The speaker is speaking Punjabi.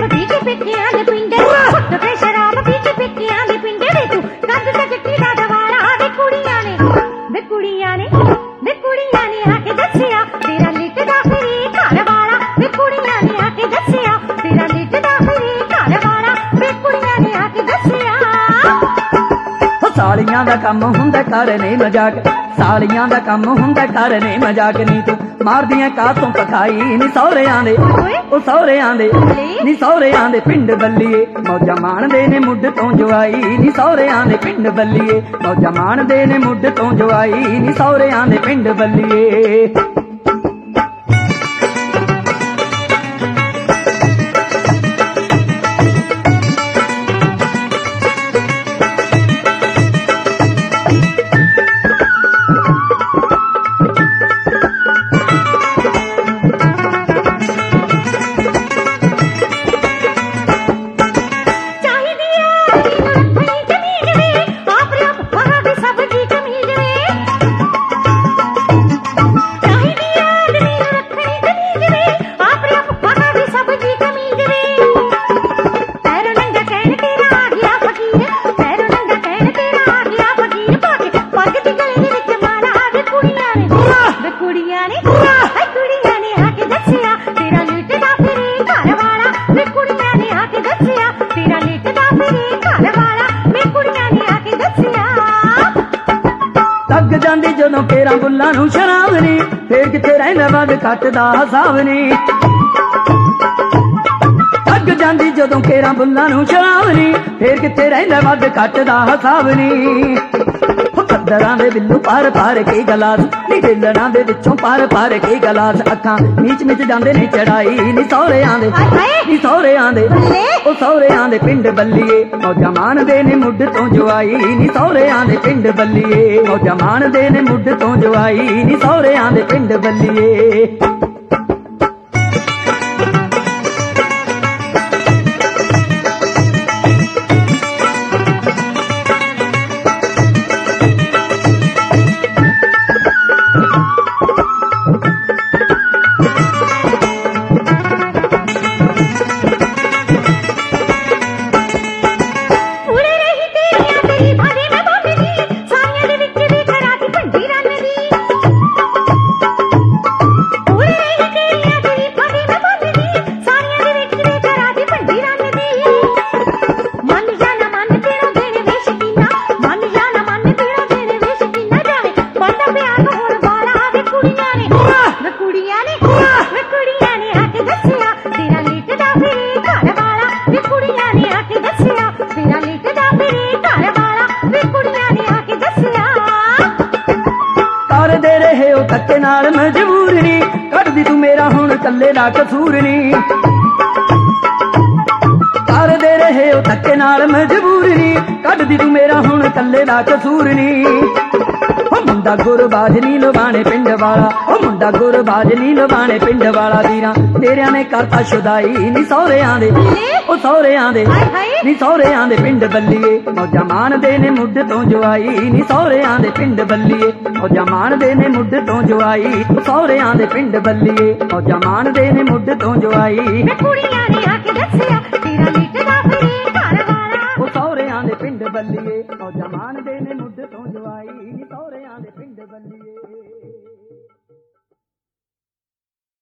पी के पिटियां दे पिंडे घुट के शराब पी के पिटियां दे पिंडे वे तू कंध ते चिट्टी दा दवारा वे कुड़ियां ने आके दसिया तेरा लिटदा फिरे घर वाला वे कुड़ियां ने आके दसिया तेरा लिटदा फिरे घर वाला वे कुड़ियां ने आके दसिया सालियां दा कम हुंदा करने मजाक सालियां दा कम हुंदा करने मजाक नी तू मारदियां कातों पखाई नी सौहरियां दे ओ सौहरियां दे नी सौहरियां दे पिंड बल्लीए मौजा माणदे ने मुੱਢ ਤੋਂ ਜਵਾਈ ਨੀ ਸੌਹਰਿਆਂ ਦੇ ਪਿੰਡ ਬੱਲੀਏ ਮੌਜਾ ਮਾਣਦੇ ਨੇ ਮੁੱਢ ਤੋਂ ਜਵਾਈ ਨੀ ਸੌਹਰਿਆਂ ਦੇ ਪਿੰਡ ਬੱਲੀਏ ਜਦੋਂ ਕੇਰਾਂ ਬੁੱਲਾਂ ਨੂੰ ਸ਼ਰਾਬ ਨੀ ਫੇਰ ਕਿੱਥੇ ਰਹਿੰਦਾ ਵੱਧ ਘੱਟ ਦਾ ਹਿਸਾਬ ਨੀ ਅੱਗ ਜਾਂਦੀ ਜਦੋਂ ਕੇਰਾਂ ਬੁੱਲਾਂ ਨੂੰ ਸ਼ਰਾਬ ਨੀ ਫੇਰ ਕਿੱਥੇ ਰਹਿੰਦਾ ਵੱਧ ਘੱਟ ਦਾ ਹਿਸਾਬ ਨੀ ਪੱਧਰਾਂ ਦੇ ਬਿੱਲੂ ਪਾਰ ਪਾਰ ਕੇ ਗਲਾਸ ਨੀ ਢਿੱਲਣਾ ਦੇ ਵਿੱਚੋਂ ਪਾਰ ਪਾਰ ਕੇ ਗਲਾਸ ਅੱਖਾਂ ਨੀਚ ਮਿਚ ਜਾਂਦੇ ਨੇ ਚੜਾਈ ਨੀ ਸਹੁਰਿਆਂ ਦੇ ਉਹ ਸਹੁਰਿਆਂ ਦੇ ਪਿੰਡ ਬੱਲੀਏ ਮੌਜਾਂ ਮਾਣਦੇ ਨੇ ਮੁੱਢ ਤੋਂ ਜਵਾਈ ਨੀ ਸਹੁਰਿਆਂ ਦੇ ਪਿੰਡ ਬੱਲੀਏ ਮੌਜਾਂ ਮਾਣਦੇ ਨੇ ਮੁੱਢ ਤੋਂ ਜਵਾਈ ਨੀ ਸਹੁਰਿਆਂ ਦੇ ਪਿੰਡ ਬੱਲੀਏ ਧੱਕੇ ਨਾਲ ਮਜਬੂਰ ਨੀ ਕੱਢਦੀ ਤੂੰ ਮੇਰਾ ਹੁਣ ਕੱਲੇ ਦਾ ਕਸੂਰ ਨੀ ਕਰਦੇ ਰਹੇ ਹੋ ਧੱਕੇ ਨਾਲ ਮਜਬੂਰ ਨੀ ਕੱਢਦੀ ਤੂੰ ਮੇਰਾ ਹੁਣ ਕੱਲੇ ਦਾ ਕਸੂਰ ਨੀ ਮੁੰਡਾ ਗੁਰਬਾਜ ਨੀ ਲਵਾਣੇ ਪਿੰਡ ਵਾਲਾ ਉਹ ਮੁੰਡਾ ਗੁਰਬਾਜ ਨੀ ਲਵਾਣੇ ਪਿੰਡ ਵਾਲਾ ਵੀਰਾਂ ਤੇਰਿਆਂ ਨੇ ਕਰਤਾ ਸ਼ੁਦਾਈ ਨੀ ਸਹੁਰਿਆਂ ਦੇ ਉਹ ਸਹੁਰਿਆਂ ਦੇ ਨੀ ਸਹੁਰਿਆਂ ਦੇ ਪਿੰਡ ਬੱਲੀਏ ਮੌਜਾਂ ਮਾਣਦੇ ਨੇ ਮੁੱਢ ਤੋਂ ਜਵਾਈ ਨੀ ਸਹੁਰਿਆਂ ਦੇ ਪਿੰਡ ਬੱਲੀਏ ਮੌਜਾਂ ਮਾਣਦੇ ਨੇ ਮੁੱਢ ਤੋਂ ਜਵਾਈ ਸਹੁਰਿਆਂ ਦੇ ਪਿੰਡ ਬੱਲੀਏ ਮੌਜਾਂ ਮਾਣਦੇ ਨੇ ਮੁੱਢ ਤੋਂ ਜਵਾਈ ਕੁੜੀਆਂ ਨੇ ਆ ਕੇ ਦੱਸਿਆ ਤੇਰਾ ਲਿਟਦਾ ਫਿਰੇ ਘਰ ਵਾਲਾ ਉਹ ਸਹੁਰਿਆਂ ਦੇ ਪਿੰਡ ਬੱਲੀਏ ਮੌਜਾਂ ਮਾਣਦੇ ਨੇ ਮੁੱਢ